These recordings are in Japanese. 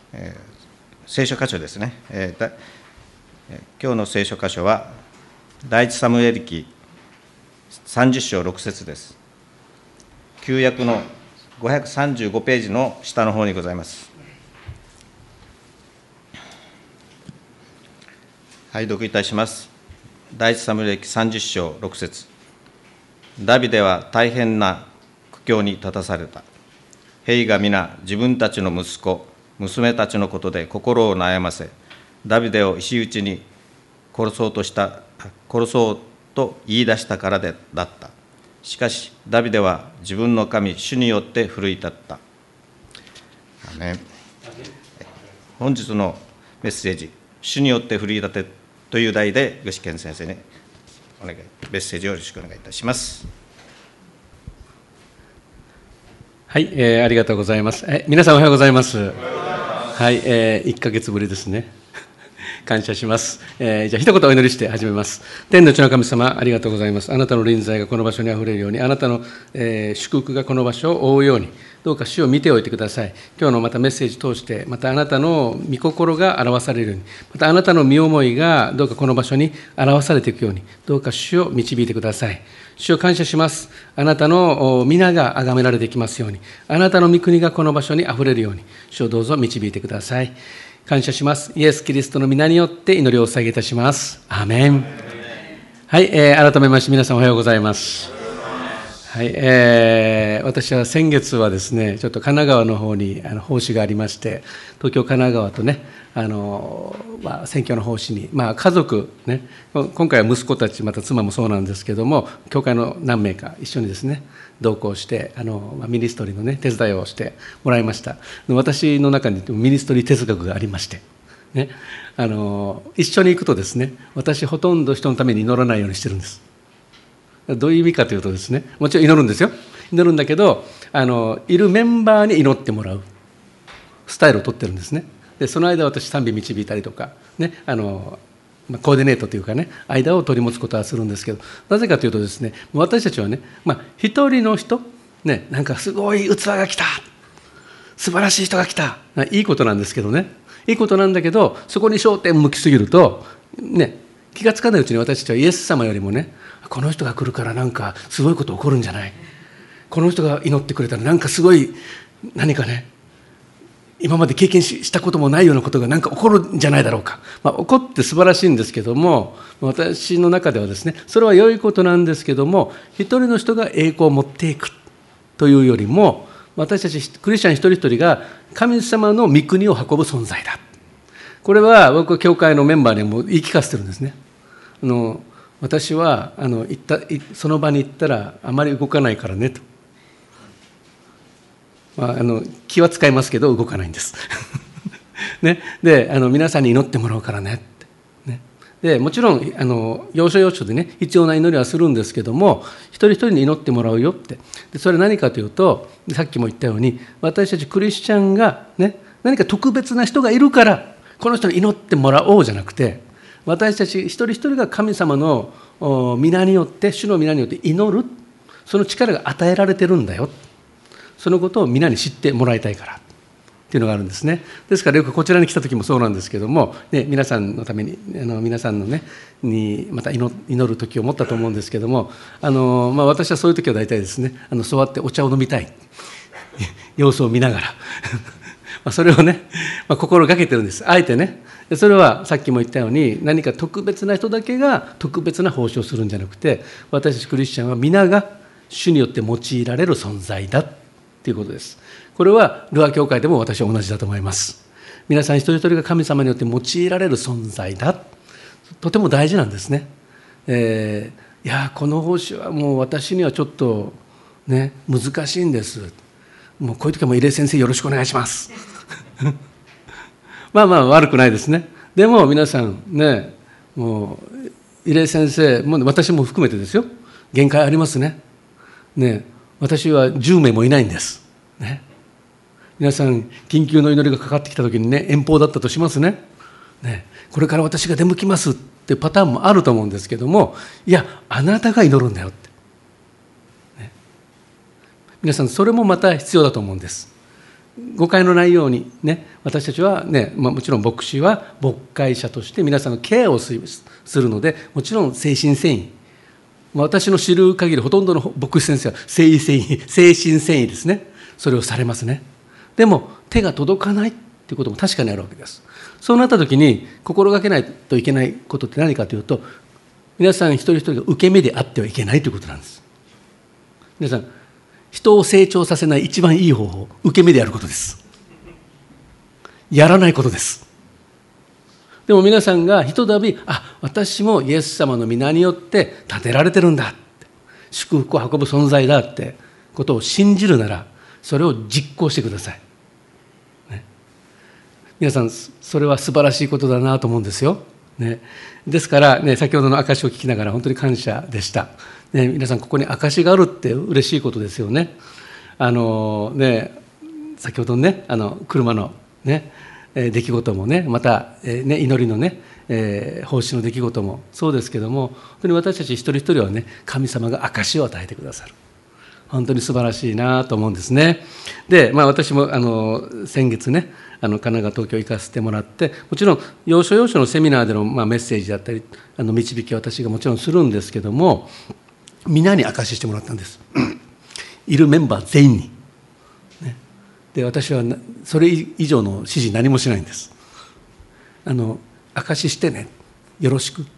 聖書箇所ですね。今日の聖書箇所は、第一サムエル記30章6節です。旧約の535ページの下の方にございます。はい、読いたします。第一サムエル記30章6節。ダビデは大変な苦境に立たされた。兵が皆自分たちの息子、娘たちのことで心を悩ませ、ダビデを石打ちに殺そうと言い出したからだった。しかしダビデは自分の神主によって奮い立った。アメン。本日のメッセージ、主によって奮い立てという題で、具志堅先生にメッセージをよろしくお願いいたします。 はい、ありがとうございます。皆さんおはようございます。はい、1ヶ月ぶりですね。感謝します。じゃあ一言お祈りして始めます。天の地の神様、ありがとうございます。あなたの臨在がこの場所にあふれるように、あなたの、祝福がこの場所を覆うように、どうか主を見ておいてください。今日のまたメッセージ通して、またあなたの御心が表されるように、またあなたの御思いがどうかこの場所に表されていくように、どうか主を導いてください。主を感謝します。あなたの皆が崇められていきますように、あなたの御国がこの場所にあふれるように、主をどうぞ導いてください。感謝します。イエス・キリストの皆によって祈りをお捧げいたします。アーメン。はい、改めまして皆さんおはようございます。はい、私は先月はですね、ちょっと神奈川の方に奉仕がありまして、東京、神奈川とね、選挙の奉仕に、家族ね、今回は息子たち、また妻もそうなんですけども、教会の何名か一緒にですね、同行してミニストリーの、ね、手伝いをしてもらいました。私の中にミニストリー哲学がありまして、ね、一緒に行くとですね、私ほとんど人のために祈らないようにしてるんです。どういう意味かというとですね、もちろん祈るんですよ。祈るんだけど、いるメンバーに祈ってもらうスタイルを取ってるんですね。でその間私賛美導いたりとか、ね、コーディネートというかね、間を取り持つことはするんですけど、なぜかというとですね、私たちはね、一人の人、ね、なんかすごい器が来た、素晴らしい人が来た、いいことなんですけどね、いいことなんだけど、そこに焦点向きすぎると、ね、気がつかないうちに私たちはイエス様よりもね、この人が来るからなんかすごいこと起こるんじゃない、この人が祈ってくれたらなんかすごい何かね、今まで経験したこともないようなことがなんか起こるんじゃないだろうか、起こって素晴らしいんですけども、私の中ではですね、それは良いことなんですけども、一人の人が栄光を持っていくというよりも、私たちクリスチャン一人一人が神様の御国を運ぶ存在だ。これは僕は教会のメンバーにも言い聞かせてるんですね。私はその場に行ったらあまり動かないからねと、気は使いますけど動かないんです、ね、で皆さんに祈ってもらうからねって、ね、でもちろん要所要所でね必要な祈りはするんですけども、一人一人に祈ってもらうよって。でそれ何かというと、さっきも言ったように、私たちクリスチャンが、ね、何か特別な人がいるからこの人に祈ってもらおうじゃなくて、私たち一人一人が神様の皆によって、主の皆によって祈る、その力が与えられてるんだよ、そのことを皆に知ってもらいたいからっていうのがあるんですね。ですからよくこちらに来た時もそうなんですけども、ね、皆さんのために皆さんのねにまた祈る時を持ったと思うんですけども、私はそういう時は大体ですね、座ってお茶を飲みたい様子を見ながらそれをね、心がけてるんです。あえてね。それはさっきも言ったように、何か特別な人だけが特別な奉仕をするんじゃなくて、私たちクリスチャンは皆が主によって用いられる存在だということです。これはルア教会でも私は同じだと思います。皆さん一人一人が神様によって用いられる存在だ、とても大事なんですね。いやこの奉仕はもう私にはちょっとね難しいんです。もうこういう時はもう入江先生よろしくお願いします悪くないですね。でも皆さんね、もう入江先生も私も含めてですよ、限界ありますね。私は10名もいないんです、ね、皆さん緊急の祈りがかかってきた時にね、遠方だったとしますね。これから私が出向きますってパターンもあると思うんですけども、いやあなたが祈るんだよって、皆さんそれもまた必要だと思うんです。 誤解のないようにね、私たちはね、もちろん牧師は牧会者として皆さんのケアをするので、もちろん誠心誠意、私の知る限りほとんどの牧師先生は誠心誠意ですね、それをされますね。でも手が届かないということも確かにあるわけです。そうなった時に心がけないといけないことって何かというと、皆さん一人一人が受け身であってはいけないということなんです。皆さん、人を成長させない一番いい方法、受け身でやることです。やらないことです。でも皆さんがひとたび、私もイエス様の皆によって立てられてるんだ、祝福を運ぶ存在だってことを信じるなら、それを実行してください、ね、皆さん、それは素晴らしいことだなと思うんですよ、ね、ですから、ね、先ほどの証を聞きながら本当に感謝でした、ね、皆さんここに証があるって嬉しいことですよね。先ほどね、車のね、出来事もね、また、祈りのね、奉仕の出来事もそうですけども、本当に私たち一人一人はね、神様が証を与えてくださる。本当に素晴らしいなと思うんですね。で、私も先月ね、神奈川、東京行かせてもらって、もちろん要所要所のセミナーでのメッセージだったり、導き私がもちろんするんですけども、皆に証ししてもらったんです。いるメンバー全員に。で、私はそれ以上の指示何もしないんです。証ししてね、よろしくって。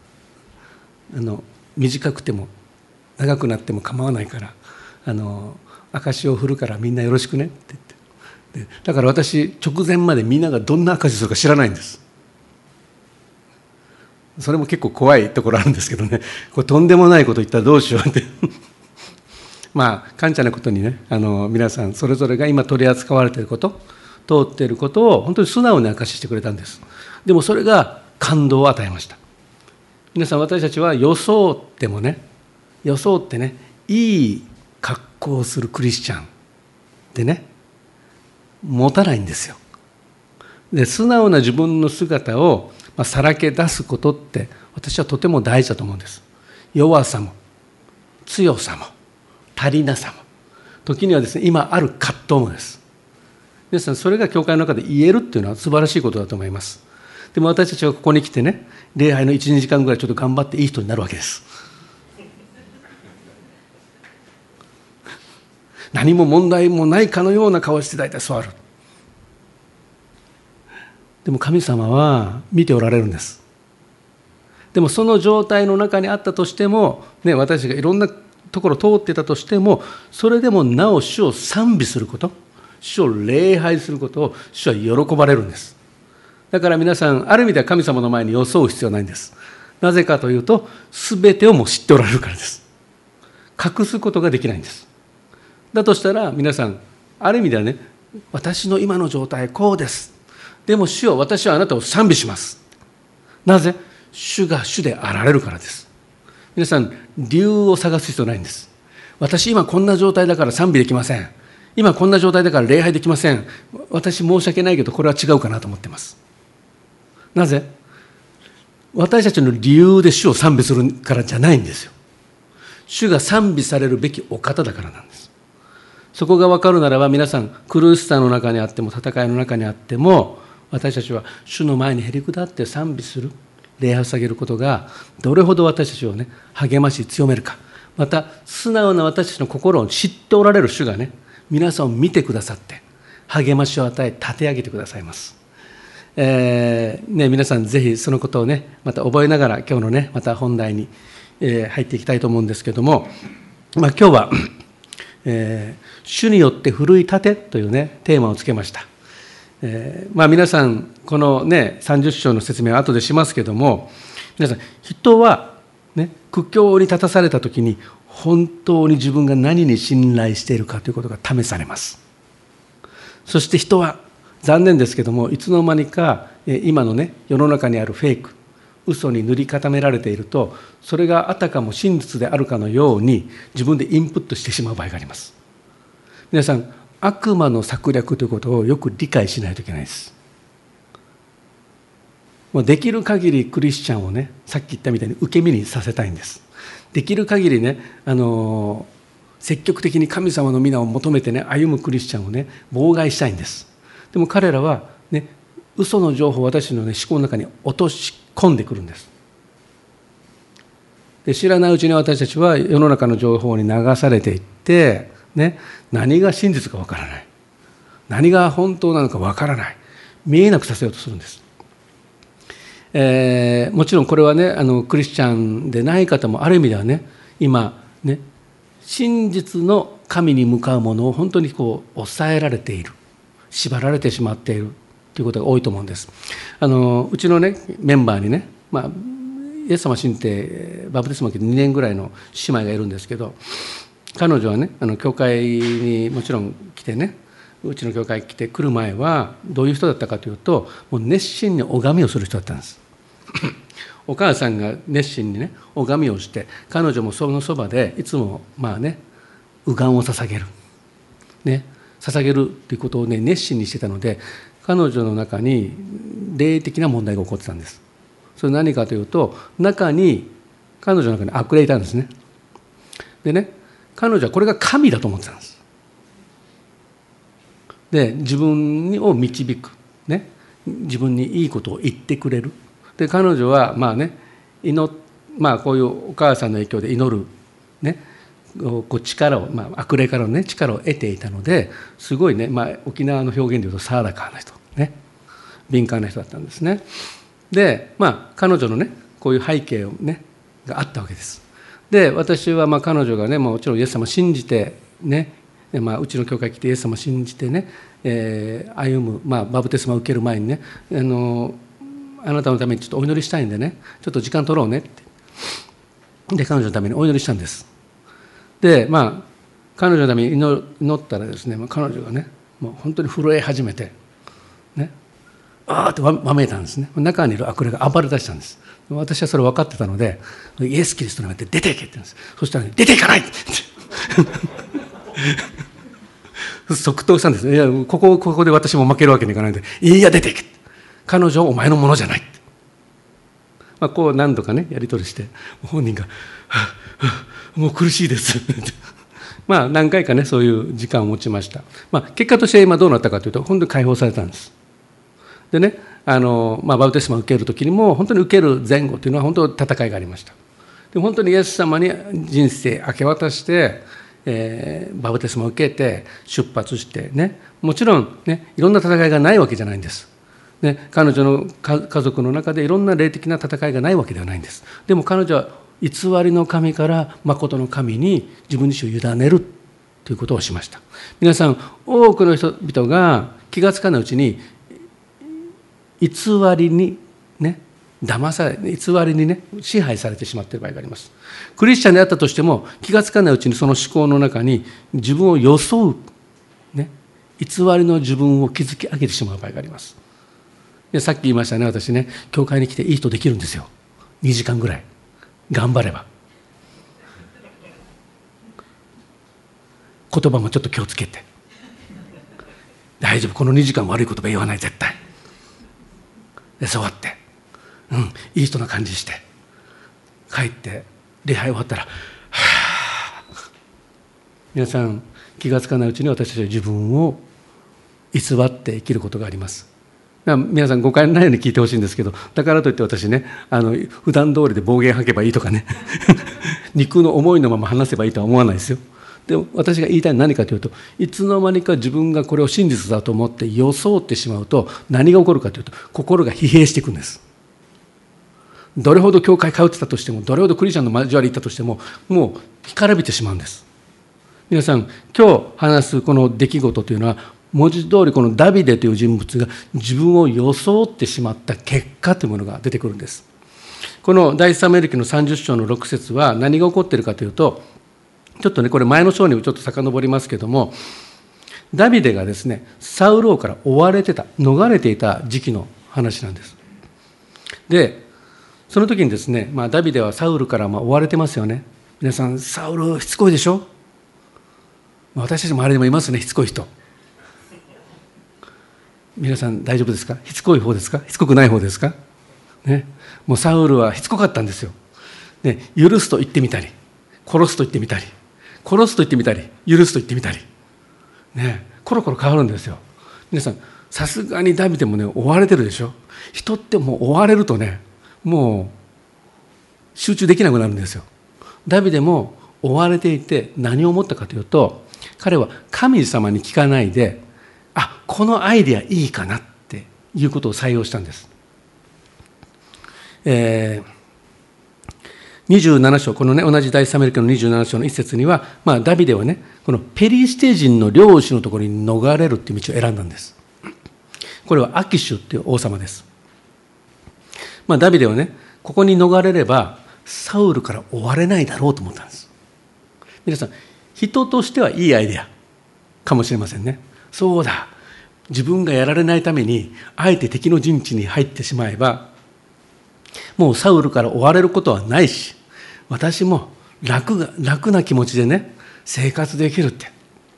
短くても長くなっても構わないから、証しを振るからみんなよろしくねって言って。だから私、直前までみんながどんな証しするか知らないんです。それも結構怖いところあるんですけどね、これとんでもないこと言ったらどうしようって感謝なことにね、皆さんそれぞれが今取り扱われていること、通っていることを本当に素直に証ししてくれたんです。でもそれが感動を与えました。皆さん、私たちは装ってね、いい格好をするクリスチャンでね、持たないんですよ。で、素直な自分の姿をさらけ出すことって私はとても大事だと思うんです。弱さも強さも足りなさも、時にはですね、今ある葛藤もです。皆さん、それが教会の中で言えるっていうのは素晴らしいことだと思います。でも私たちはここに来てね、礼拝の 1,2 時間ぐらいちょっと頑張っていい人になるわけです。何も問題もないかのような顔をして大体座る。でも神様は見ておられるんです。でもその状態の中にあったとしても、ね、私がいろんなところを通っていたとしても、それでもなお主を賛美すること、主を礼拝することを主は喜ばれるんです。だから皆さん、ある意味では神様の前に装う必要はないんです。なぜかというと、すべてをもう知っておられるからです。隠すことができないんです。だとしたら皆さん、ある意味ではね、私の今の状態こうです。でも主よ、私はあなたを賛美します。なぜ？主が主であられるからです。皆さん、理由を探す必要ないんです。私今こんな状態だから賛美できません。今こんな状態だから礼拝できません。私申し訳ないけどこれは違うかなと思っています。なぜ？私たちの理由で主を賛美するからじゃないんですよ。主が賛美されるべきお方だからなんです。そこが分かるならば、皆さん、苦しさの中にあっても戦いの中にあっても、私たちは主の前にへり下って賛美する、礼拝を捧げることがどれほど私たちをね、励まし強めるか。また素直な私たちの心を知っておられる主がね、皆さんを見てくださって励ましを与え立て上げてくださいます。皆さんぜひそのことをね、また覚えながら今日のね、また本題に、入っていきたいと思うんですけども、今日は、主によって奮い立てというね、テーマをつけました。皆さんこのね、30章の説明は後でしますけども、皆さん、人はね、苦境に立たされたときに本当に自分が何に信頼しているかということが試されます。そして人は残念ですけども、いつの間にか今のね、世の中にあるフェイク、嘘に塗り固められていると、それがあたかも真実であるかのように自分でインプットしてしまう場合があります。皆さん、悪魔の策略ということをよく理解しないといけないです。もうできる限りクリスチャンをね、さっき言ったみたいに受け身にさせたいんです。できる限りね、 積極的に神様の皆を求めてね、歩むクリスチャンをね、妨害したいんです。でも彼らはね、嘘の情報を私の、ね、思考の中に落とし込んでくるんです。で、知らないうちに私たちは世の中の情報に流されていって、ね、何が真実かわからない。何が本当なのかわからない。見えなくさせようとするんです。もちろんこれはね、クリスチャンでない方もある意味ではね、今ね、真実の神に向かうものを本当にこう抑えられている、縛られてしまっているということが多いと思うんです。うちのねメンバーにね、イエス様信じてバプテスマを受けて2年ぐらいの姉妹がいるんですけど、彼女はね教会にもちろん来てね、うちの教会に来る前はどういう人だったかというと、もう熱心に拝みをする人だったんですお母さんが熱心にね拝みをして、彼女もそのそばでいつも右岸を捧げるね、捧げるということをね熱心にしてたので、彼女の中に霊的な問題が起こってたんです。それ何かというと、彼女の中に悪霊いたんですね。でね、彼女はこれが神だと思ってたんです。で、自分を導く、ね、自分にいいことを言ってくれる。で、彼女はこういうお母さんの影響で祈る、ね、力を、悪霊からの、ね、力を得ていたので、すごいね、沖縄の表現でいうとサーラカーな人、ね、敏感な人だったんですね。で、彼女のねこういう背景をねがあったわけです。で、私は彼女がねもちろんイエス様を信じてね、うちの教会に来てイエス様を信じてね、歩む、バプテスマを受ける前にね、あなたのためにちょっとお祈りしたいんでね、ちょっと時間取ろうねって。で、彼女のためにお祈りしたんです。で、彼女のために祈ったらですね、彼女がねもう本当に震え始めてね、ってわめいたんですね。中にいる悪霊が暴れ出したんです。私はそれ分かってたので、イエス・キリストによって出ていけって言うんです。そしたら、ね、出ていかないって即答したんです。いや、ここで私も負けるわけにいかないんで、いや出ていけ、彼女はお前のものじゃない、こう何度かねやり取りして、本人がもう苦しいです何回かねそういう時間を持ちました。結果として今どうなったかというと、本当に解放されたんです。でね、バプテスマを受ける時にも本当に受ける前後というのは本当に戦いがありました。で、本当にイエス様に人生明け渡して、バプテスマを受けて出発してね、もちろんねいろんな戦いがないわけじゃないんです。ね、彼女の家族の中でいろんな霊的な戦いがないわけではないんです。でも彼女は偽りの神から真の神に自分自身を委ねるということをしました。皆さん、多くの人々が気がつかないうちに偽りにね騙され、偽りにね支配されてしまっている場合があります。クリスチャンであったとしても気がつかないうちにその思考の中に自分を装う、ね、偽りの自分を築き上げてしまう場合があります。で、さっき言いましたね、私ね、教会に来ていい人できるんですよ。2時間ぐらい頑張れば。言葉もちょっと気をつけて、大丈夫、この2時間悪い言葉言わない、絶対で座って、いい人な感じして帰って礼拝終わったら、皆さん気がつかないうちに私たちは自分を偽って生きることがあります。皆さん誤解のないように聞いてほしいんですけど、だからといって私ね普段通りで暴言吐けばいいとかね肉の思いのまま話せばいいとは思わないですよ。でも私が言いたいのは何かというと、いつの間にか自分がこれを真実だと思って装ってしまうと何が起こるかというと、心が疲弊していくんです。どれほど教会通ってたとしても、どれほどクリスチャンの交わり行ったとしても、もう干からびてしまうんです。皆さん、今日話すこの出来事というのは、文字通りこのダビデという人物が自分を装ってしまった結果というものが出てくるんです。この第一サムエル記の30章の6節は何が起こっているかというと、ちょっとねこれ前の章にちょっと遡りますけども、ダビデがですねサウル王から追われてた、逃れていた時期の話なんです。で、その時にですね、ダビデはサウルから追われてますよね。皆さん、サウルしつこいでしょ。私たち周りでもいますね、しつこい人。皆さん大丈夫ですか？しつこい方ですか？しつこくない方ですか？ね、もうサウルはしつこかったんですよ。ね、許すと言ってみたり、殺すと言ってみたり、 殺すと言ってみたり、許すと言ってみたり、ね、コロコロ変わるんですよ。皆さん、さすがにダビデもね、追われてるでしょ。人ってもう追われるとね、もう集中できなくなるんですよ。ダビデも追われていて何を思ったかというと、彼は神様に聞かないで、このアイデアいいかなっていうことを採用したんです。27章、このね、同じ第3サムエル記の27章の一節には、ダビデはね、このペリシテ人の領主のところに逃れるっていう道を選んだんです。これはアキシュっていう王様です。ダビデはね、ここに逃れればサウルから追われないだろうと思ったんです。皆さん、人としてはいいアイデアかもしれませんね。そうだ、自分がやられないためにあえて敵の陣地に入ってしまえば、もうサウルから追われることはないし、私も楽な気持ちでね、生活できるって、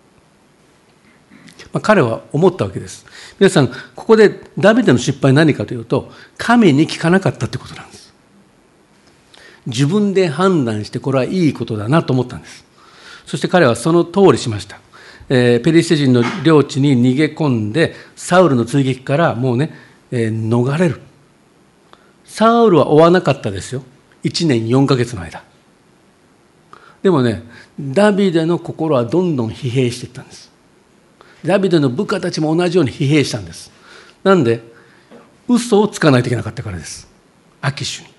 彼は思ったわけです。皆さん、ここでダビデの失敗は何かというと、神に聞かなかったということなんです。自分で判断してこれはいいことだなと思ったんです。そして彼はその通りしました。ペリシテ人の領地に逃げ込んで、サウルの追撃からもうね、逃れる。サウルは追わなかったですよ。1年4ヶ月の間。でもね、ダビデの心はどんどん疲弊していったんです。ダビデの部下たちも同じように疲弊したんです。なんで、嘘をつかないといけなかったからです。アキシュに。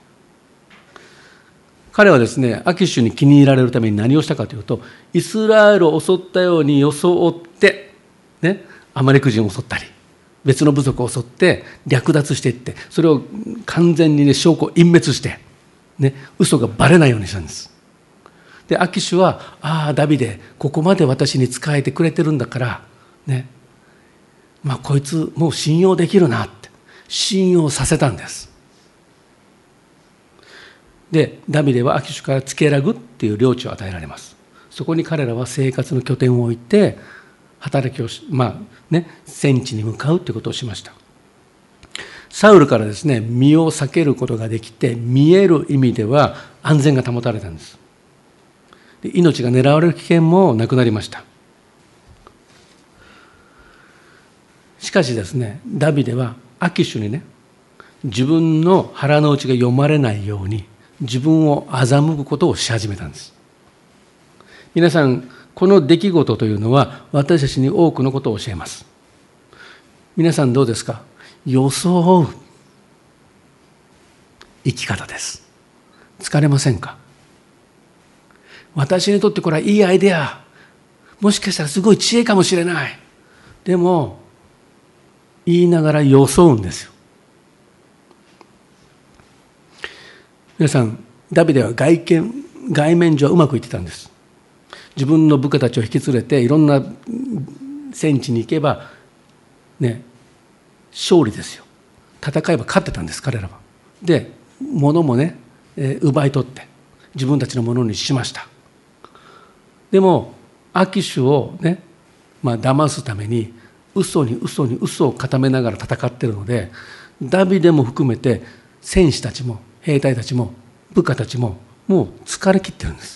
彼はですね、アキシュに気に入られるために何をしたかというと、イスラエルを襲ったように装って、ね、アマレク人を襲ったり、別の部族を襲って略奪していって、それを完全にね、証拠を隠滅して、ね、嘘がバレないようにしたんです。で、アキシュは、ダビデ、ここまで私に仕えてくれてるんだから、ね、こいつもう信用できるなって、信用させたんです。で、ダビデはアキシュからツケラグっていう領地を与えられます。そこに彼らは生活の拠点を置いて、働きを戦地に向かうということをしました。サウルからですね、身を避けることができて、見える意味では安全が保たれたんです。で、命が狙われる危険もなくなりました。しかしですね、ダビデはアキシュにね、自分の腹の内が読まれないように自分を欺くことをし始めたんです。皆さん、この出来事というのは私たちに多くのことを教えます。皆さんどうですか？装う生き方です。疲れませんか？私にとってこれはいいアイデア、もしかしたらすごい知恵かもしれない。でも言いながら装うんですよ。皆さん、ダビデは外面上はうまくいってたんです。自分の部下たちを引き連れていろんな戦地に行けばね、勝利ですよ。戦えば勝ってたんです、彼らは。で、物もね、奪い取って自分たちのものにしました。でもアキシュをね、騙すために嘘に嘘を固めながら戦っているので、ダビデも含めて戦士たちも兵隊たちも部下たちももう疲れ切ってるんです。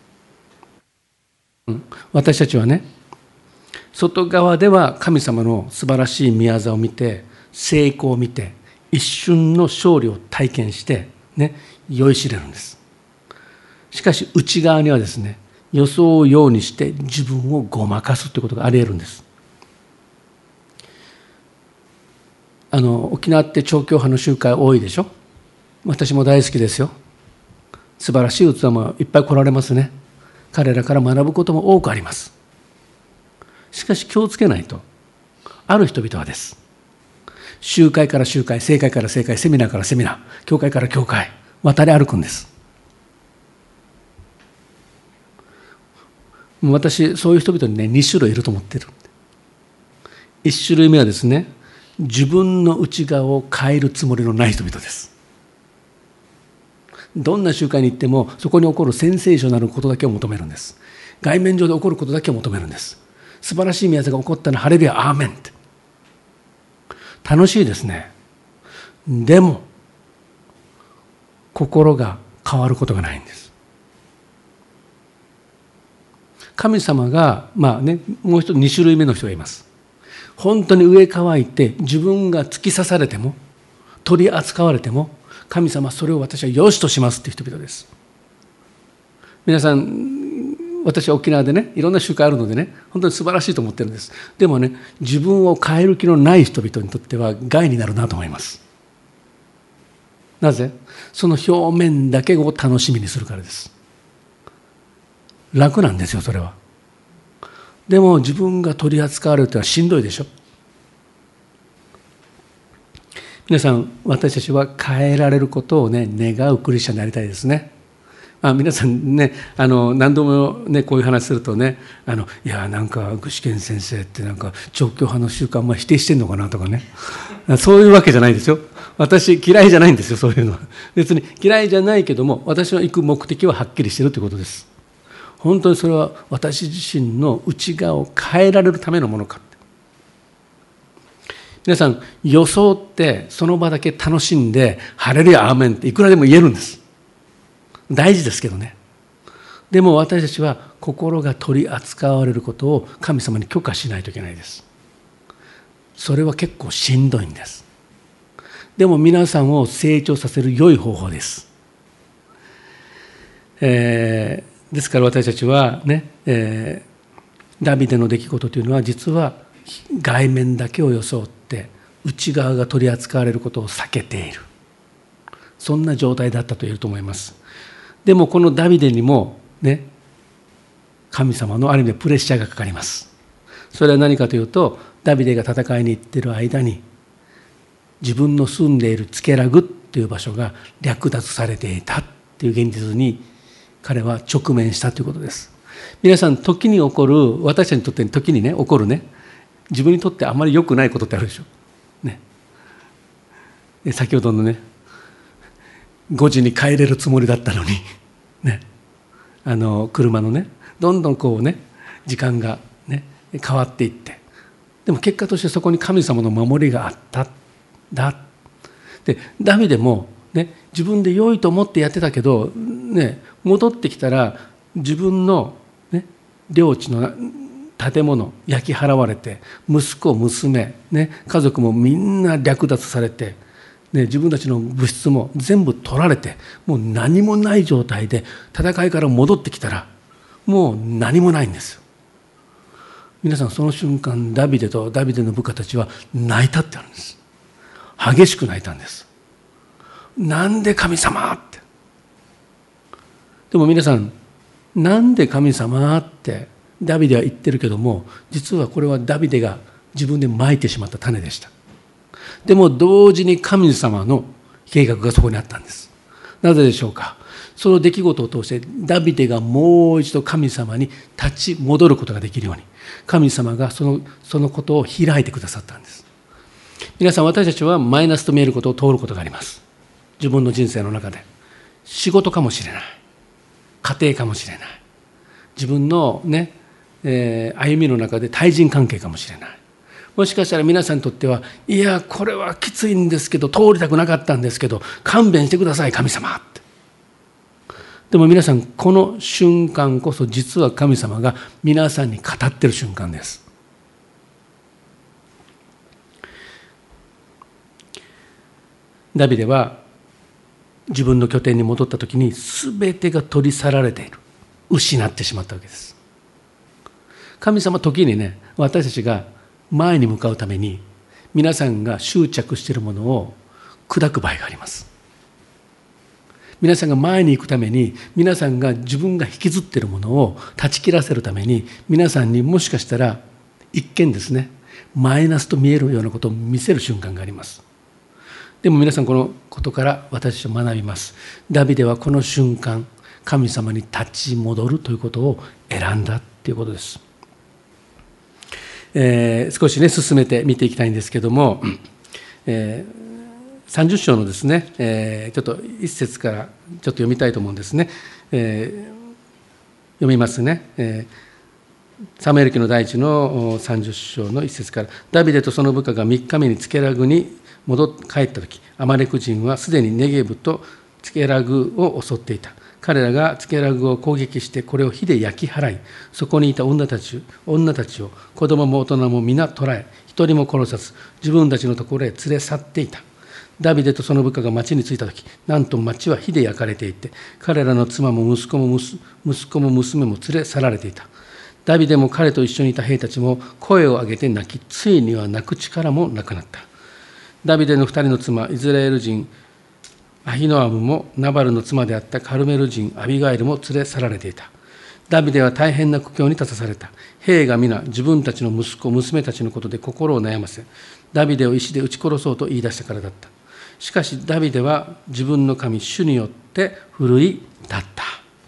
私たちはね、外側では神様の素晴らしい宮業を見て、成功を見て、一瞬の勝利を体験してね、酔いしれるんです。しかし内側にはですね、装うようにして自分をごまかすということがあり得るんです。沖縄って調教派の集会多いでしょ。私も大好きですよ。素晴らしい器もいっぱい来られますね。彼らから学ぶことも多くあります。しかし気をつけないと、ある人々はです、集会から集会、正会から正会、セミナーからセミナー、教会から教会、渡り歩くんです。私、そういう人々にね、2種類いると思ってる。1種類目はですね、自分の内側を変えるつもりのない人々です。どんな集会に行っても、そこに起こるセンセーショナルなことだけを求めるんです。外面上で起こることだけを求めるんです。素晴らしい宮業が起こったら、ハレルヤ、アーメンって。楽しいですね。でも、心が変わることがないんです。 神様が、もう一つ2種類目の人がいます。本当に上乾いて自分が突き刺されても、取り扱われても、神様それを私は良しとしますっていう人々です。皆さん、私は沖縄でね、いろんな習慣あるのでね、本当に素晴らしいと思ってるんです。でもね、自分を変える気のない人々にとっては害になるなと思います。なぜ？その表面だけを楽しみにするからです。楽なんですよ、それは。でも自分が取り扱われるというのはしんどいでしょ。皆さん、私たちは変えられることをね、願うクリスチャンになりたいですね。皆さんね、何度もね、こういう話するとね、いや、なんか具志堅先生ってなんか調教派の習慣否定してんのかなとかね、そういうわけじゃないですよ。私嫌いじゃないんですよ、そういうのは。別に嫌いじゃないけども、私の行く目的ははっきりしているということです。本当にそれは私自身の内側を変えられるためのものか。皆さん、装ってその場だけ楽しんで、ハレルヤアーメンっていくらでも言えるんです。大事ですけどね。でも私たちは心が取り扱われることを神様に許可しないといけないです。それは結構しんどいんです。でも皆さんを成長させる良い方法です。ですから私たちはね、ダビデの出来事というのは実は外面だけを装って内側が取り扱われることを避けている、そんな状態だったと言えると思います。でもこのダビデにもね、神様のある意味でプレッシャーがかかります。それは何かというと、ダビデが戦いに行っている間に自分の住んでいるツケラグという場所が略奪されていたという現実に彼は直面したということです。皆さん、時に起こる、私たちにとって時にね起こるね、自分にとってあまり良くないことってあるでしょ、ね、先ほどのね、5時に帰れるつもりだったのに、ね、車のね、どんどんこうね、時間がね、変わっていって、でも結果としてそこに神様の守りがあっただ。で、ダビデも、ね、自分で良いと思ってやってたけど、ね、戻ってきたら自分の、ね、領地の建物焼き払われて、息子娘、ね、家族もみんな略奪されて、ね、自分たちの物質も全部取られて、もう何もない状態で戦いから戻ってきたらもう何もないんですよ。皆さん、その瞬間ダビデとダビデの部下たちは泣いたってあるんです。激しく泣いたんです。なんで神様って。でも皆さん、なんで神様ってダビデは言ってるけども、実はこれはダビデが自分でまいてしまった種でした。でも同時に神様の計画がそこにあったんです。なぜでしょうか。その出来事を通してダビデがもう一度神様に立ち戻ることができるように、神様がそのことを開いてくださったんです。皆さん、私たちはマイナスと見えることを通ることがあります。自分の人生の中で。仕事かもしれない、家庭かもしれない、自分のね、歩みの中で対人関係かもしれない。もしかしたら皆さんにとっては、いやこれはきついんですけど、通りたくなかったんですけど勘弁してください神様って。でも皆さん、この瞬間こそ実は神様が皆さんに語っている瞬間です。ダビデは自分の拠点に戻った時に全てが取り去られている、失ってしまったわけです。神様、時にね、私たちが前に向かうために皆さんが執着しているものを砕く場合があります。皆さんが前に行くために、皆さんが自分が引きずっているものを断ち切らせるために、皆さんにもしかしたら一見ですね、マイナスと見えるようなことを見せる瞬間があります。でも皆さん、このことから私は学びます。ダビデはこの瞬間、神様に立ち戻るということを選んだということです。少しね進めて見ていきたいんですけども、30章のですね、ちょっと一節からちょっと読みたいと思うんですね。読みますね。サムエル記の第一の30章の一節から。ダビデとその部下が3日目にツケラグに帰ったとき、アマレク人はすでにネゲブとツケラグを襲っていた。 彼らがツケラグを攻撃して、これを火で焼き払い、そこにいた女たちを、子供も大人も皆捕らえ、一人も殺さず、自分たちのところへ連れ去っていた。ダビデとその部下が町に着いたとき、なんと町は火で焼かれていて、彼らの妻も息子も娘も連れ去られていた。ダビデも彼と一緒にいた兵たちも声を上げて泣き、ついには泣く力もなくなった。ダビデの二人の妻、イスラエル人アヒノアムもナバルの妻であったカルメル人アビガエルも連れ去られていた。ダビデは大変な苦境に立たされた。兵が皆自分たちの息子、娘たちのことで心を悩ませ、ダビデを石で撃ち殺そうと言い出したからだった。しかしダビデは自分の神主によって奮い立った。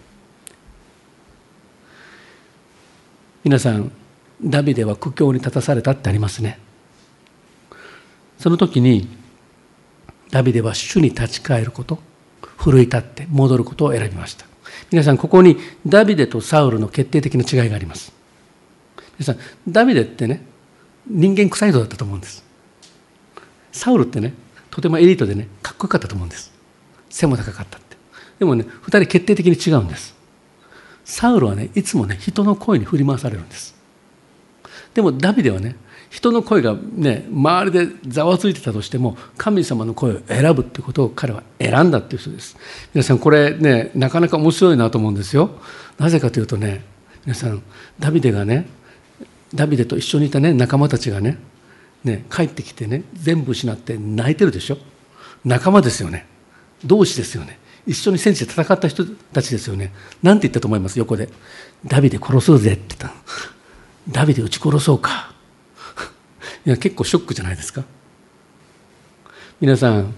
皆さん、ダビデは苦境に立たされたってありますね。その時にダビデは主に立ち返ること、奮い立って戻ることを選びました。皆さん、ここにダビデとサウルの決定的な違いがあります。皆さん、ダビデってね、人間臭い人だったと思うんです。サウルってね、とてもエリートでね、かっこよかったと思うんです。背も高かったって。でもね、二人決定的に違うんです。サウルはね、いつもね、人の声に振り回されるんです。でもダビデはね、人の声がね、周りでざわついてたとしても、神様の声を選ぶっていうことを彼は選んだっていう人です。皆さん、これね、なかなか面白いなと思うんですよ。なぜかというとね、皆さん、ダビデと一緒にいたね、仲間たちがね、帰ってきてね、全部失って泣いてるでしょ。仲間ですよね。同志ですよね。一緒に戦地で戦った人たちですよね。なんて言ったと思います？横で。ダビデ殺そうぜって言った。ダビデ撃ち殺そうか。いや、結構ショックじゃないですか。皆さん、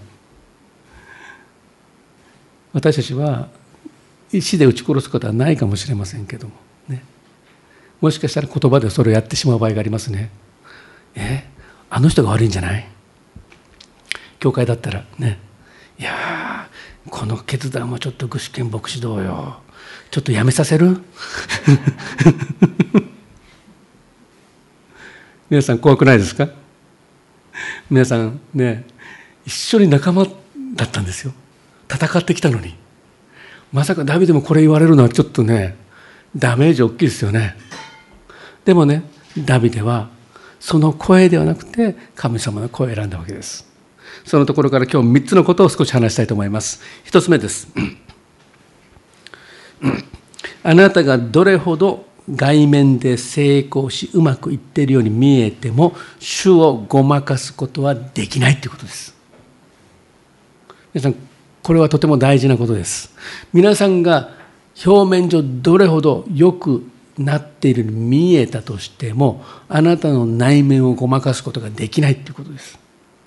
私たちは石で撃ち殺すことはないかもしれませんけども、ね、もしかしたら言葉でそれをやってしまう場合がありますね。あの人が悪いんじゃない？教会だったらね、いやー、この決断はちょっと具志堅牧師どうよ。ちょっとやめさせる？皆さん怖くないですか？皆さんね、一緒に仲間だったんですよ。戦ってきたのに。まさかダビデもこれ言われるのはちょっとね、ダメージ大きいですよね。でもね、ダビデはその声ではなくて神様の声を選んだわけです。そのところから今日3つのことを少し話したいと思います。1つ目です。あなたがどれほど外面で成功しうまくいっているように見えても主をごまかすことはできないということです。皆さん、これはとても大事なことです。皆さんが表面上どれほど良くなっているように見えたとしても、あなたの内面をごまかすことができないということです。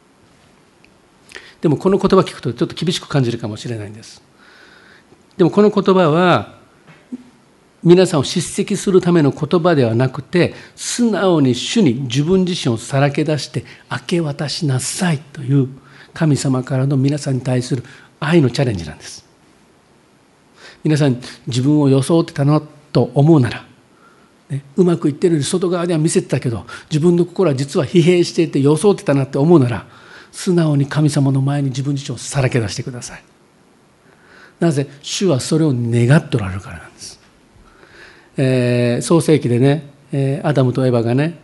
でもこの言葉を聞くとちょっと厳しく感じるかもしれないんです。でもこの言葉は皆さんを叱責するための言葉ではなくて、素直に主に自分自身をさらけ出して明け渡しなさいという神様からの皆さんに対する愛のチャレンジなんです。皆さん、自分を装ってたなと思うなら、うまくいってるように外側では見せてたけど、自分の心は実は疲弊していて装ってたなって思うなら、素直に神様の前に自分自身をさらけ出してください。なぜ？主はそれを願っておられるからなんです。創世記でね、アダムとエバがね、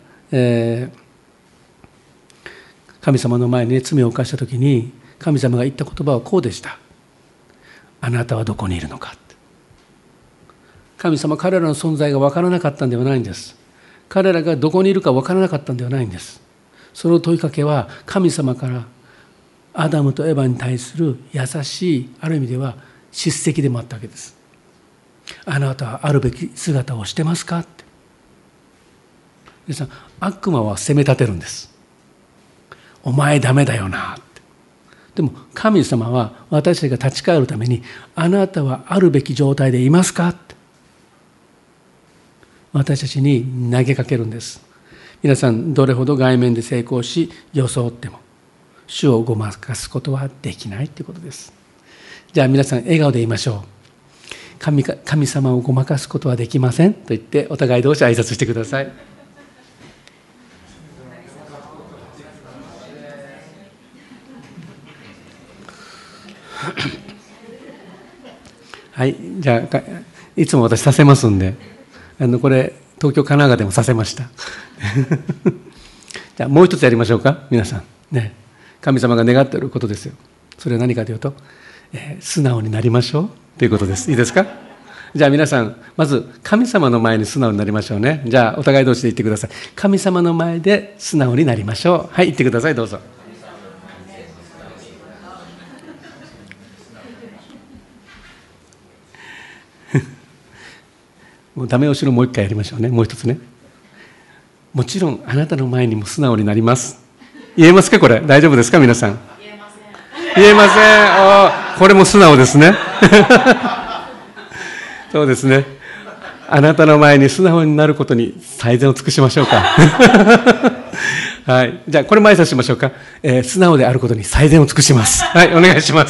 神様の前に、罪を犯したときに神様が言った言葉はこうでした。あなたはどこにいるのかって。神様、彼らの存在が分からなかったんではないんです。彼らがどこにいるか分からなかったんではないんです。その問いかけは神様からアダムとエバに対する優しい、ある意味では叱責でもあったわけです。あなたはあるべき姿をしてますかって。皆さん、悪魔は責め立てるんです。お前ダメだよなって。でも神様は私たちが立ち返るために、あなたはあるべき状態でいますかって私たちに投げかけるんです。皆さん、どれほど外面で成功し装っても主をごまかすことはできないということです。じゃあ皆さん、笑顔で言いましょう。神様をごまかすことはできませんと言ってお互い同士挨拶してください。 はい、じゃあ、いつも私させますんで、これ、東京、神奈川でもさせました。じゃあ、もう一つやりましょうか、皆さん。ね、神様が願っていることですよ。それは何かというと、素直になりましょうということです。いいですか？じゃあ皆さん、まず神様の前に素直になりましょうね。じゃあお互い同士で言ってください。神様の前で素直になりましょう。はい、言ってください、どうぞ。もうダメ押しのもう一回やりましょうね。もう一つね。もちろんあなたの前にも素直になります。言えますか？これ大丈夫ですか？皆さん。言えません。言えません。これも素直ですね。そうですね。あなたの前に素直になることに最善を尽くしましょうか。はい。じゃあ、これも挨拶しましょうか。素直であることに最善を尽くします。はい、お願いします。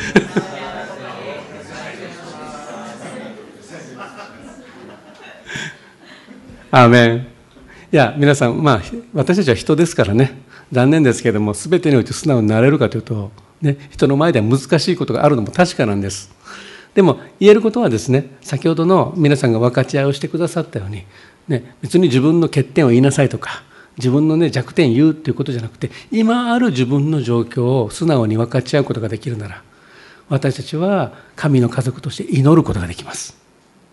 アーメン。いや、皆さん、私たちは人ですからね、残念ですけれども、すべてにおいて素直になれるかというと、ね、人の前では難しいことがあるのも確かなんです。でも言えることはですね、先ほどの皆さんが分かち合いをしてくださったように、ね、別に自分の欠点を言いなさいとか、自分の、弱点を言うということじゃなくて、今ある自分の状況を素直に分かち合うことができるなら、私たちは神の家族として祈ることができます。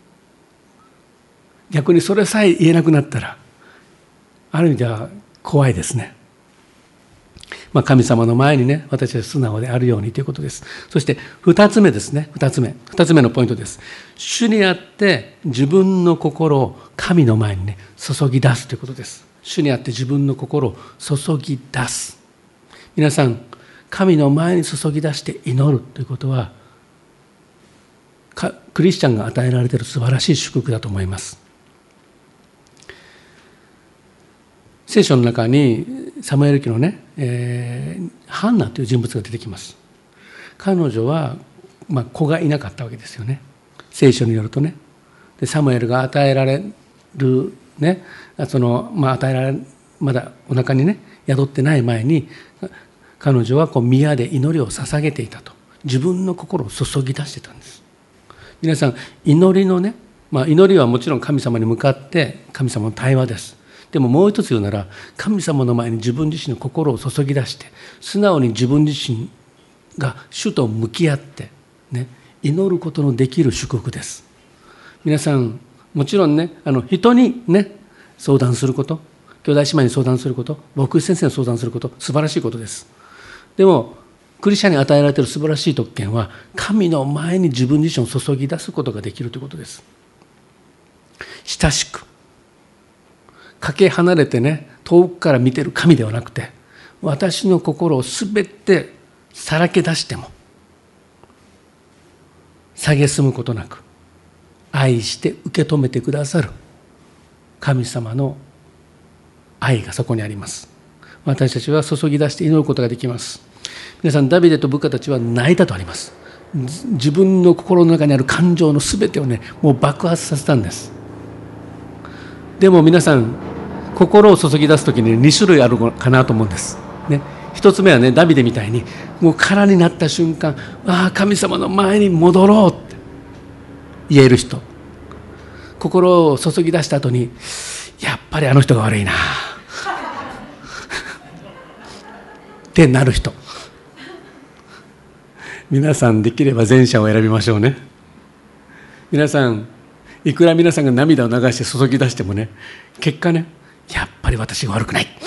逆にそれさえ言えなくなったら、ある意味では怖いですね。神様の前にね、私たち素直であるようにということです。そして2つ目ですね、2つ目のポイントです。主にあって自分の心を神の前にね、注ぎ出すということです。主にあって自分の心を注ぎ出す。皆さん、神の前に注ぎ出して祈るということは、クリスチャンが与えられている素晴らしい祝福だと思います。聖書の中にサムエル記のね、ハンナという人物が出てきます。彼女は、子がいなかったわけですよね。聖書によるとね。でサムエルが与えられるね、与えられまだお腹にね宿ってない前に、彼女は宮で祈りを捧げていたと。自分の心を注ぎ出してたんです。皆さん、祈りのね、祈りはもちろん神様に向かって神様の対話です。でももう一つ言うなら、神様の前に自分自身の心を注ぎ出して、素直に自分自身が主と向き合って、ね、祈ることのできる祝福です。皆さん、もちろんね、人にね、相談すること、兄弟姉妹に相談すること、牧師先生に相談すること、素晴らしいことです。でも、クリスチャンに与えられている素晴らしい特権は、神の前に自分自身を注ぎ出すことができるということです。親しく。かけ離れてね、遠くから見てる神ではなくて、私の心をすべてさらけ出しても蔑むことなく愛して受け止めてくださる神様の愛がそこにあります。私たちは注ぎ出して祈ることができます。皆さん、ダビデと部下たちは泣いたとあります。自分の心の中にある感情のすべてをね、もう爆発させたんです。でも皆さん、心を注ぎ出すときに2種類あるかなと思うんです。ね、一つ目はね、ダビデみたいにもう空になった瞬間、神様の前に戻ろうって言える人。心を注ぎ出した後に、やっぱりあの人が悪いなってなる人。皆さん、できれば前者を選びましょうね。皆さん、いくら皆さんが涙を流して注ぎ出してもね、結果ね、やっぱり私が悪くない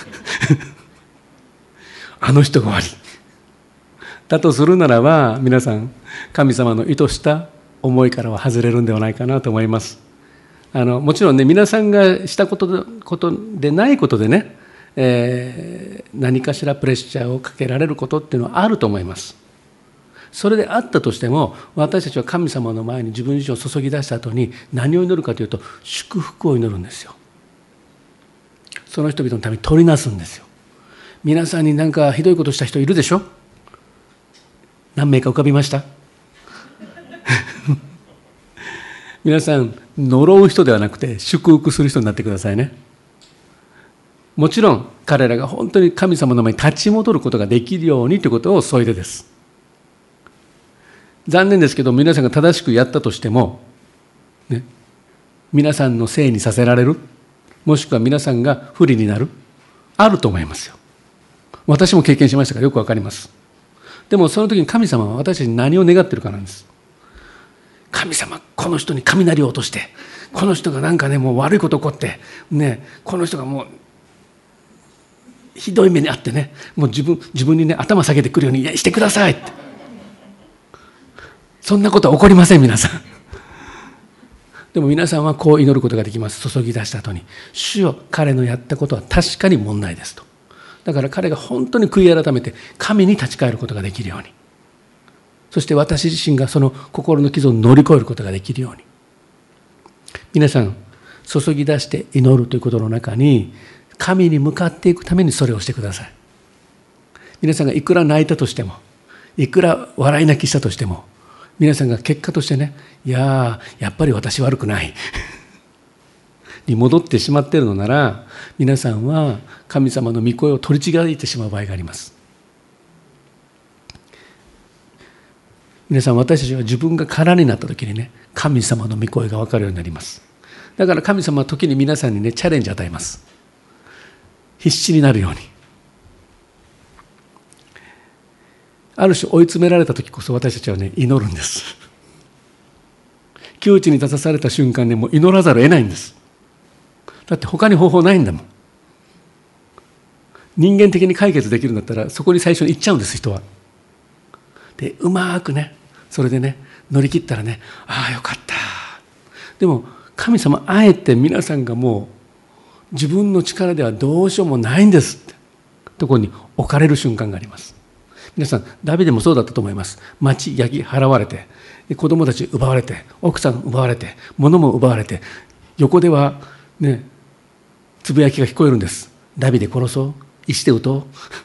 あの人が悪いだとするならば、皆さん、神様の意図した思いからは外れるんではないかなと思います。もちろんね、皆さんがしたことでないことでね、何かしらプレッシャーをかけられることっていうのはあると思います。それであったとしても、私たちは神様の前に自分自身を注ぎ出した後に何を祈るかというと、祝福を祈るんですよ。その人々のために取りなすんですよ。皆さんに何かひどいことした人いるでしょ？何名か浮かびました皆さん、呪う人ではなくて祝福する人になってくださいね。もちろん彼らが本当に神様の前に立ち戻ることができるようにということを添えてです。 残念ですけど、皆さんが正しくやったとしても、ね、皆さんのせいにさせられる、もしくは皆さんが不利になる、あると思いますよ。私も経験しましたからよくわかります。でもその時に神様は私たちに何を願っているかなんです。神様、この人に雷を落として、この人がなんかね、もう悪いこと起こって、ね、この人がもうひどい目にあってね、もう自分にね、頭下げてくるようにしてくださいって。そんなことは起こりません、皆さん。でも皆さんはこう祈ることができます。注ぎ出した後に、主よ、彼のやったことは確かに問題ですと。だから彼が本当に悔い改めて神に立ち返ることができるように、そして私自身がその心の傷を乗り越えることができるように、皆さん注ぎ出して祈るということの中に、神に向かっていくためにそれをしてください。皆さんがいくら泣いたとしても、いくら笑い泣きしたとしても、皆さんが結果としてね、やっぱり私悪くないに戻ってしまっているのなら、皆さんは神様の御声を取り違えてしまう場合があります。皆さん、私たちは自分が空になった時にね、神様の御声が分かるようになります。だから神様は時に皆さんにね、チャレンジを与えます。必死になるように。ある種追い詰められた時こそ私たちはね、祈るんです。窮地に立たされた瞬間にもう祈らざるを得ないんです。だって他に方法ないんだもん。人間的に解決できるんだったらそこに最初に行っちゃうんです、人は。で、うまくね、それでね、乗り切ったらね、ああよかった。でも神様、あえて皆さんがもう自分の力ではどうしようもないんですってところに置かれる瞬間があります。皆さん、ダビデもそうだったと思います。町焼き払われて、子供たち奪われて、奥さん奪われて、物も奪われて、横ではね、つぶやきが聞こえるんです。ダビデ殺そう、石で撃とう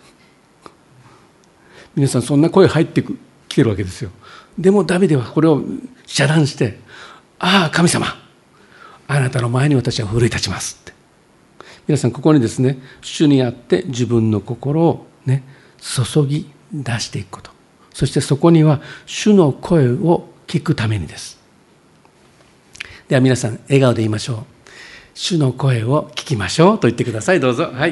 皆さん、そんな声入ってきてるわけですよ。でもダビデはこれを遮断して、ああ神様、あなたの前に私は奮い立ちますって。皆さん、ここにですね、主にあって自分の心をね、注ぎ出していくこと、そしてそこには主の声を聞くためにです。では皆さん、笑顔で言いましょう。主の声を聞きましょうと言ってください。どうぞ。はい。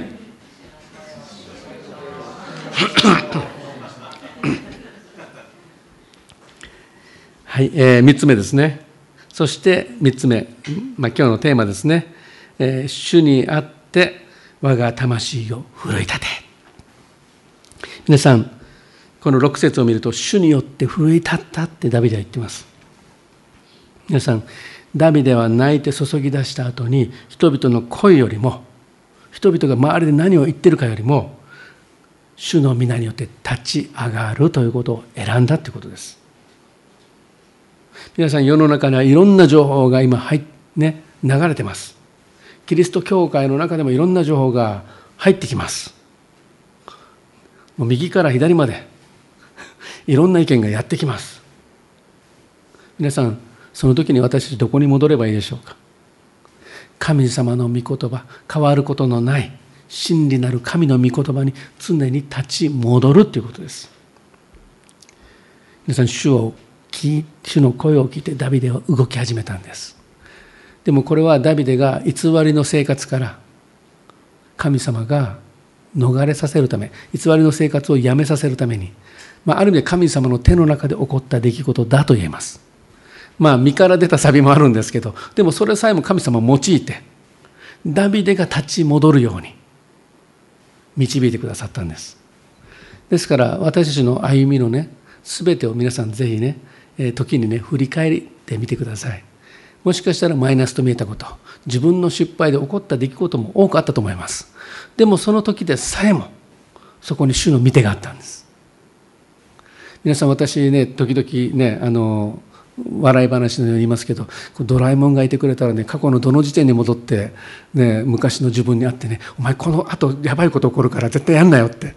はい、3つ目ですね。そして3つ目、今日のテーマですね。主にあって我が魂を奮い立て。皆さん、この6節を見ると、主によって奮い立ったってダビデは言っています。皆さん、ダビデは泣いて注ぎ出した後に、人々の声よりも、人々が周りで何を言ってるかよりも、主の皆によって立ち上がるということを選んだということです。皆さん、世の中にはいろんな情報が今流れてます。キリスト教会の中でもいろんな情報が入ってきます。もう右から左までいろんな意見がやってきます。皆さん、その時に私たちどこに戻ればいいでしょうか。神様の御言葉、変わることのない真理なる神の御言葉に常に立ち戻るということです。皆さん、主の声を聞いてダビデは動き始めたんです。でもこれはダビデが偽りの生活から神様が逃れさせるため、偽りの生活をやめさせるために、ある意味で神様の手の中で起こった出来事だと言えます。身から出た錆もあるんですけど、でもそれさえも神様を用いてダビデが立ち戻るように導いてくださったんです。ですから私たちの歩みのね、全てを皆さんぜひね、時にね、振り返ってみてください。もしかしたらマイナスと見えたこと、自分の失敗で起こった出来事も多くあったと思います。でもその時でさえもそこに主の御手があったんです。皆さん、私ね、時々ね、笑い話のように言いますけど、ドラえもんがいてくれたらね、過去のどの時点に戻って、ね、昔の自分に会ってね、お前この後やばいこと起こるから絶対やんなよって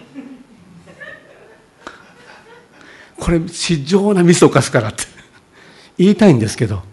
これ非常なミスを犯すからって言いたいんですけど、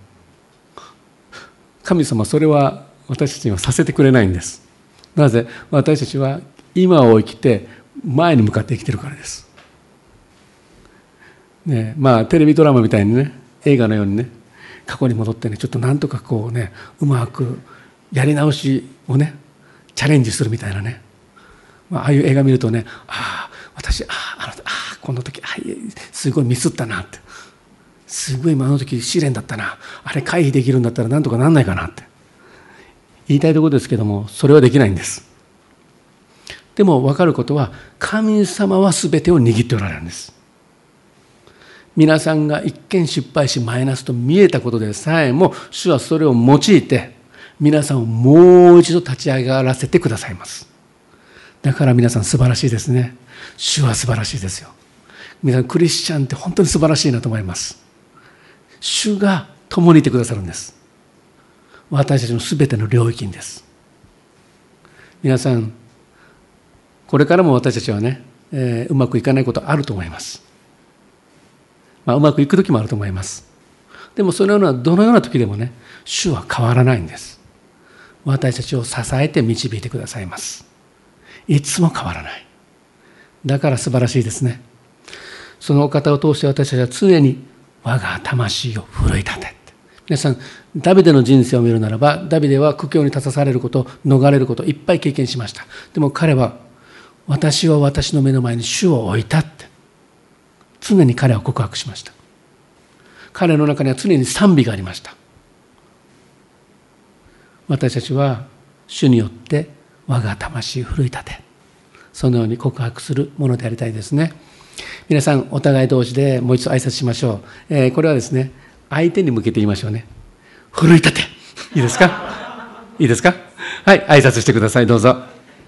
神様それは私たちにはさせてくれないんです。なぜ？私たちは今を生きて前に向かって生きてるからです。 ね、テレビドラマみたいにね、映画のようにね、過去に戻ってね、ちょっとなんとかこうね、うまくやり直しをね、チャレンジするみたいなね、ああいう映画見るとね、私、この時、すごいミスったなって、すごい今の時試練だったな、あれ回避できるんだったらなんとかなんないかなって言いたいところですけども、それはできないんです。でも分かることは、神様は全てを握っておられるんです。皆さんが一見失敗しマイナスと見えたことでさえも、主はそれを用いて皆さんをもう一度立ち上がらせてくださいます。だから皆さん素晴らしいですね。主は素晴らしいですよ。皆さんクリスチャンって本当に素晴らしいなと思います。主が共にいてくださるんです。私たちの全ての領域にです。皆さん、これからも私たちはね、うまくいかないことあると思います。うまくいく時もあると思います。でもそのようなどのような時でもね、主は変わらないんです。私たちを支えて導いてくださいます。いつも変わらない。だから素晴らしいですね。そのお方を通して私たちは常に我が魂を奮い立て。皆さん、ダビデの人生を見るならば、ダビデは苦境に立たされること、逃れること、いっぱい経験しました。でも彼は、私は私の目の前に主を置いたって、常に彼は告白しました。彼の中には常に賛美がありました。私たちは主によって我が魂を奮い立て、そのように告白するものでありたいですね。皆さん、お互い同士でもう一度挨拶しましょう。これはですね、相手に向けて言いましょうね。奮い立て。いいですか？いいですか？はい、挨拶してください。どうぞ。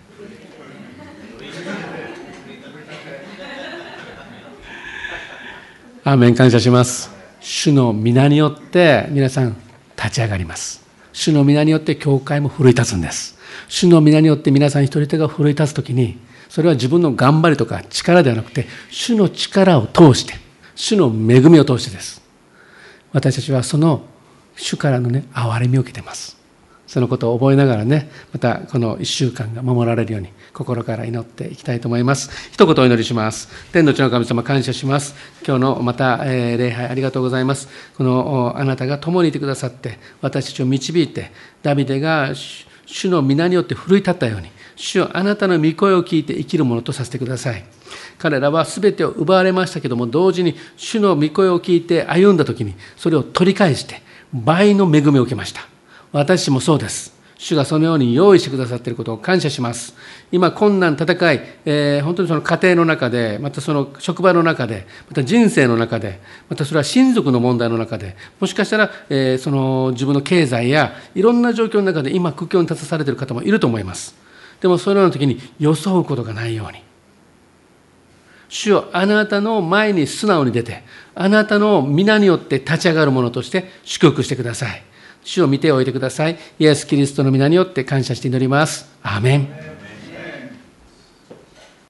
アーメン、感謝します。主の皆によって皆さん立ち上がります。主の皆によって教会も奮い立つんです。主の皆によって皆さん一人手が奮い立つときに、それは自分の頑張りとか力ではなくて、主の力を通して、主の恵みを通してです。私たちはその主からのね、憐れみを受けています。そのことを覚えながらね、またこの1週間が守られるように心から祈っていきたいと思います。一言お祈りします。天の地の神様、感謝します。今日のまた礼拝ありがとうございます。このあなたが共にいてくださって、私たちを導いて、ダビデが主の皆によって奮い立ったように、主よ、あなたの御声を聞いて生きるものとさせてください。彼らは全てを奪われましたけども、同時に主の御声を聞いて歩んだときに、それを取り返して倍の恵みを受けました。私もそうです。主がそのように用意してくださっていることを感謝します。今、困難、戦い、本当にその家庭の中で、またその職場の中で、また人生の中で、またそれは親族の問題の中で、もしかしたら、その自分の経済やいろんな状況の中で今、苦境に立たされている方もいると思います。でも、そのような時に装うことがないように。主よ、あなたの前に素直に出て、あなたの皆によって立ち上がるものとして祝福してください。主を見ておいてください。イエス・キリストの皆によって感謝して祈ります。アーメン。